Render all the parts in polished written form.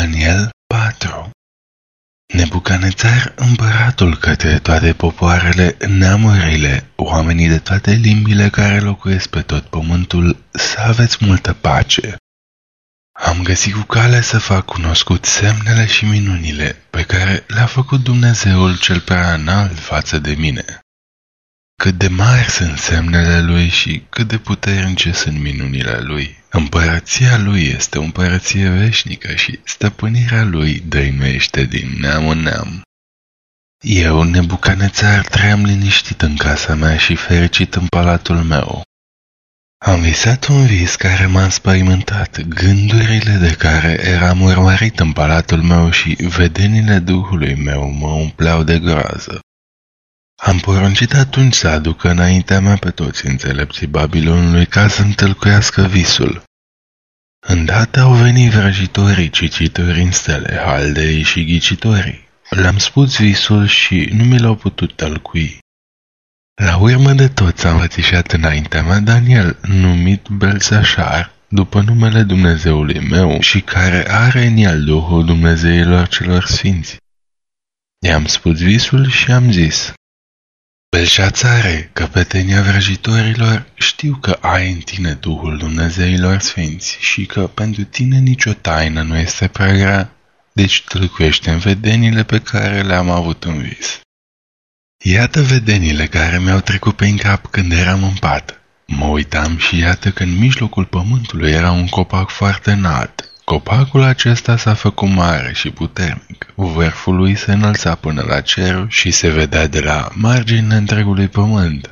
Daniel 4. Nebucanețar, împăratul către toate popoarele, neamurile, oamenii de toate limbile care locuiesc pe tot pământul, să aveți multă pace. Am găsit cu cale să fac cunoscut semnele și minunile pe care le-a făcut Dumnezeul cel prea înalt față de mine. Cât de mari sunt semnele lui și cât de puternice sunt minunile lui. Împărăția lui este o împărăție veșnică și stăpânirea lui dăinuiește din neam în neam. Eu, Nebucanețar, trăiam liniștit în casa mea și fericit în palatul meu. Am visat un vis care m-a înspăimântat, gândurile de care eram urmărit în palatul meu și vedenile Duhului meu mă umpleau de groază. Am poruncit atunci să aducă înaintea mea pe toți înțelepții Babilonului ca să-mi tălcuiască visul. Îndată au venit vrăjitorii, cititorii în stele, haldeii și ghicitorii. Le-am spus visul și nu mi l-au putut tălcui. La urmă de toți am înfățișat înaintea mea Daniel, numit Belțașar, după numele Dumnezeului meu și care are în el Duhul Dumnezeilor celor sfinți. I-am spus visul și am zis: Belșațare, căpetenia vrăjitorilor, știu că ai în tine Duhul Dumnezeilor sfinți și că pentru tine nicio taină nu este prea grea, deci tâlcuiește în vedenile pe care le-am avut în vis. Iată vedenile care mi-au trecut prin cap când eram în pat. Mă uitam și iată că în mijlocul pământului era un copac foarte înalt. Copacul acesta s-a făcut mare și puternic. Vârful lui se înălța până la cer și se vedea de la marginile întregului pământ.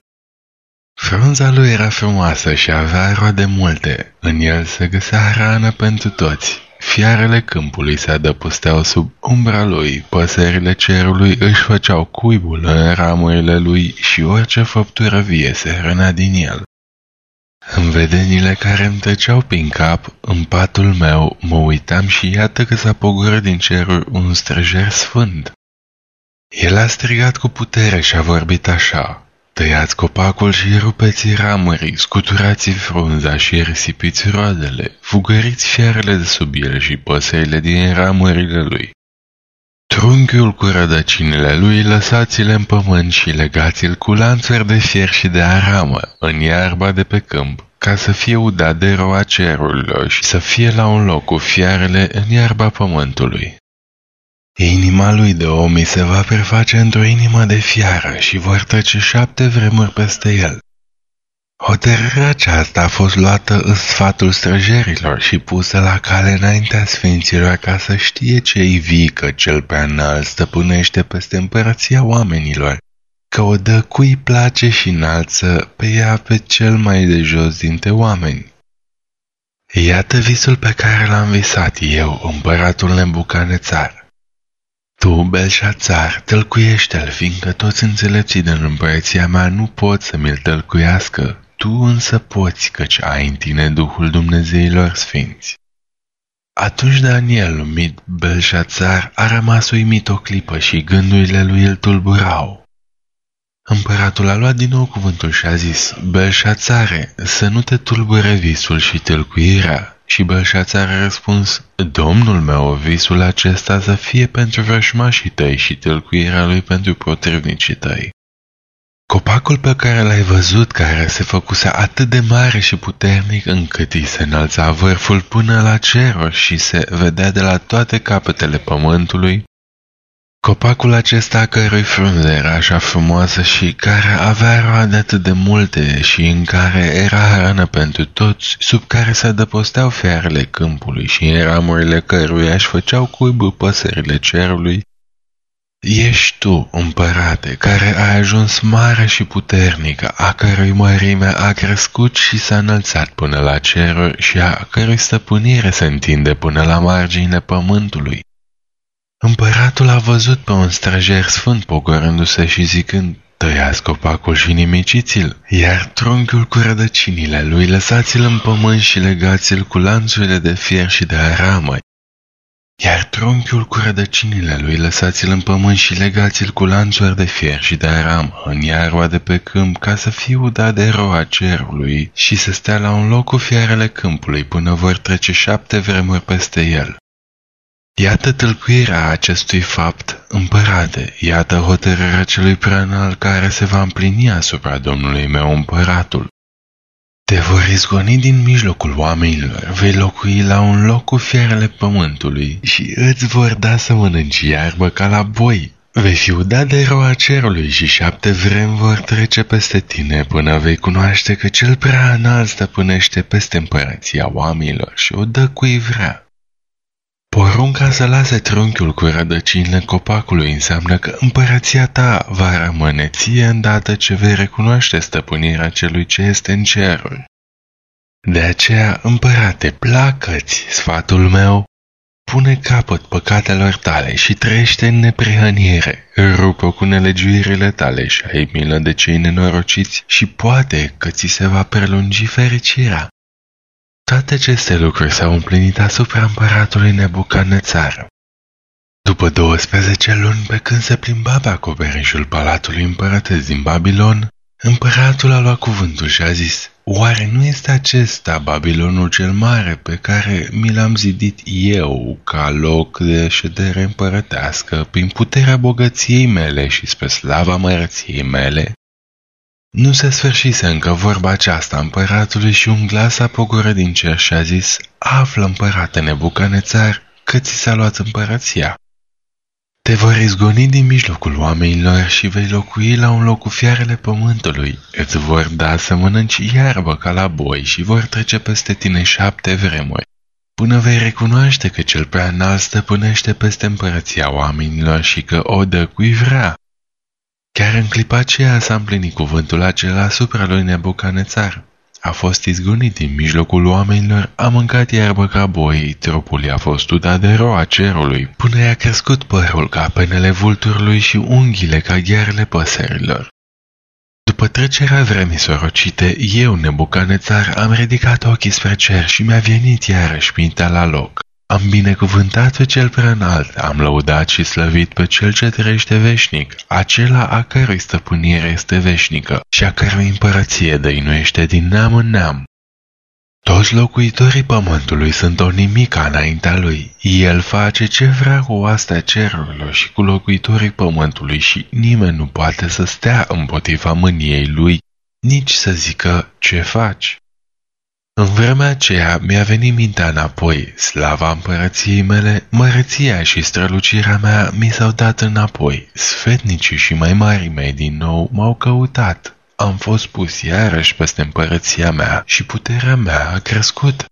Frunza lui era frumoasă și avea roade multe. În el se găsea hrană pentru toți. Fiarele câmpului se adăposteau sub umbra lui, păsările cerului își făceau cuibul în ramurile lui și orice făptură vie se hrănea din el. În vedenile care îmi treceau prin cap, în patul meu, mă uitam și iată că s-a pogorât din ceruri un străjer sfânt. El a strigat cu putere și a vorbit așa: tăiați copacul și rupeți ramurii, scuturați frunza și risipiți roadele, fugăriți fiarele de sub el și păsările din ramurile lui. Trunchiul cu rădăcinile lui lăsați-le în pământ și legați-l cu lanțuri de fier și de aramă în iarba de pe câmp, ca să fie udat de roa cerurilor și să fie la un loc cu fiarele în iarba pământului. Inima lui de om se va preface într-o inimă de fiară și vor trece 7 vremuri peste el. Hotărârea aceasta a fost luată în sfatul străjerilor și pusă la cale înaintea sfinților ca să știe cei vii că cel prea înalt stăpânește peste împărăția oamenilor, că o dă cui îi place și înalță pe ea pe cel mai de jos dintre oameni. Iată visul pe care l-am visat eu, împăratul Nebucanețar. Tu, Belșațar, tălcuiește-l, fiindcă toți înțelepții din împărăția mea nu pot să mi-l tălcuiască, tu însă poți, căci ai în tine Duhul Dumnezeilor sfinți. Atunci Daniel, numit Belșațar, a rămas uimit o clipă și gândurile lui îl tulburau. Împăratul a luat din nou cuvântul și a zis: Belșațare, să nu te tulbure visul și tălcuirea. Și Belșațar a răspuns: Domnul meu, visul acesta să fie pentru vrăjmașii tăi și tălcuirea lui pentru potrivnicii tăi. Copacul pe care l-ai văzut, care se făcuse atât de mare și puternic încât îi se înălța vârful până la ceruri și se vedea de la toate capetele pământului, copacul acesta cărui frunză era așa frumoasă și care avea roade atât de multe și în care era hrană pentru toți, sub care se adăposteau fiarele câmpului și în ramurile căruia își făceau cuibul păsările cerului, ești tu, împărate, care ai ajuns mare și puternică, a cărui mărime a crescut și s-a înălțat până la ceruri și a cărui stăpânire se întinde până la marginile pământului. Împăratul a văzut pe un străjer sfânt pogorându-se și zicând: tăiați copacul și nimiciți-l, iar trunchiul cu rădăcinile lui lăsați-l în pământ și legați-l cu lanțurile de fier și de aramă. Iar trunchiul cu rădăcinile lui lăsați-l în pământ și legați-l cu lanțuri de fier și de aramă în iarba de pe câmp, ca să fie udat de roa cerului și să stea la un loc cu fiarele câmpului până vor trece 7 vremuri peste el. Iată tâlcuirea acestui fapt, împărate, iată hotărârea celui preanalt care se va împlini asupra domnului meu împăratul. Te vor izgoni din mijlocul oamenilor, vei locui la un loc cu fiarele pământului și îți vor da să mănânci iarbă ca la boi. Vei fi udat de roa cerului și 7 vremi vor trece peste tine până vei cunoaște că cel prea înalt stăpânește peste împărăția oamenilor și o dă cui vrea. Porunca să lase trunchiul cu rădăcinile copacului înseamnă că împărăția ta va rămâne ție îndată ce vei recunoaște stăpânirea celui ce este în ceruri. De aceea, împărate, placă-ți, sfatul meu, pune capăt păcatelor tale și trăiește în neprihănire, rupă cu nelegiuirile tale și ai milă de cei nenorociți și poate că ți se va prelungi fericirea. Toate aceste lucruri s-au împlinit asupra împăratului Nebucadnețar. După 12 luni, pe când se plimba pe acoperișul palatului împărătesc din Babilon, împăratul a luat cuvântul și a zis: oare nu este acesta Babilonul cel mare pe care mi l-am zidit eu ca loc de ședere împărătească prin puterea bogăției mele și spre slava măreției mele? Nu se sfârșise încă vorba aceasta împăratului și un glas a pogorât din cer și a zis: află, împărate Nebucadnețar, că ți s-a luat împărăția. Te vor izgoni din mijlocul oamenilor și vei locui la un loc cu fiarele pământului. Îți vor da să mănânci iarbă ca la boi și vor trece peste tine 7 vremuri, până vei recunoaște că cel prea înalt stăpânește peste împărăția oamenilor și că o dă cui vrea. Chiar în clipa aceea s-a împlinit cuvântul acela asupra lui Nebucadnețar. A fost izgonit din mijlocul oamenilor, a mâncat iarbă ca boi, trupul i-a fost udat de roa cerului, până i-a crescut părul ca penele vulturului și unghiile ca ghearele păsărilor. După trecerea vremii sorocite, eu, Nebucadnețar, am ridicat ochii spre cer și mi-a venit iarăși mintea la loc. Am binecuvântat pe cel preanalt, am lăudat și slăvit pe cel ce trăiește veșnic, acela a cărui stăpânire este veșnică și a cărui împărăție dăinuiește din neam în neam. Toți locuitorii pământului sunt o nimica înaintea lui. El face ce vrea cu oastea cerurilor și cu locuitorii pământului și nimeni nu poate să stea împotriva mâniei lui, nici să zică ce faci. În vremea aceea mi-a venit mintea înapoi, slava împărăției mele, măreția și strălucirea mea mi s-au dat înapoi, sfetnicii și mai marii mei din nou m-au căutat. Am fost pus iarăși peste împărăția mea și puterea mea a crescut.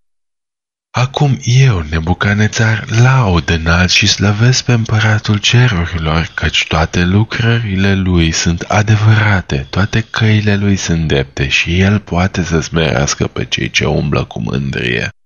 Acum eu, Nebucadnețar, laud înalt și slăvesc pe împăratul cerurilor, căci toate lucrările lui sunt adevărate, toate căile lui sunt drepte și el poate să smerească pe cei ce umblă cu mândrie.